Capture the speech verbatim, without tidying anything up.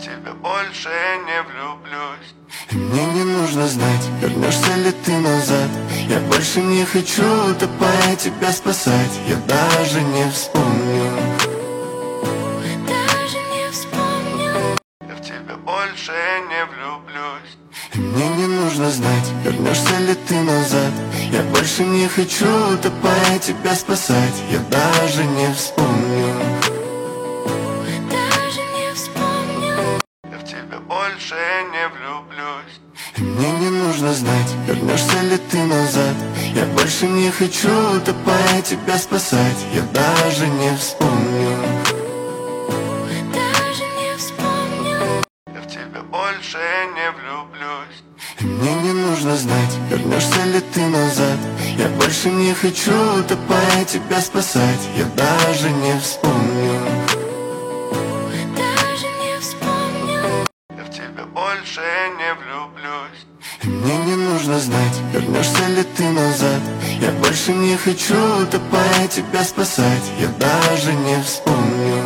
тебя больше не влюблюсь. И мне не нужно знать, вернешься ли ты назад. Я больше не хочу, утопая, тебя спасать. Я даже не вспомню, даже не вспомню. Я в тебя больше не влюблюсь. И мне не нужно знать, вернешься ли ты назад. Я больше не хочу, утопая, тебя спасать. Я даже не вспомню, Даже не вспомню. Я в тебя больше не влюблюсь. и мне не нужно знать, вернешься ли ты назад. Я больше не хочу, утопая, тебя спасать. Я даже не вспомню, Даже не вспомню. Я в тебя больше не влюблюсь. и мне не нужно знать, вернешься ли ты назад. Я больше не хочу, утопая, тебя спасать. Я даже не вспомню, Даже не вспомню. Я в тебя больше не влюблюсь. и мне не нужно знать, вернешься ли ты назад. Я больше не хочу, утопая, тебя спасать. Я даже не вспомню,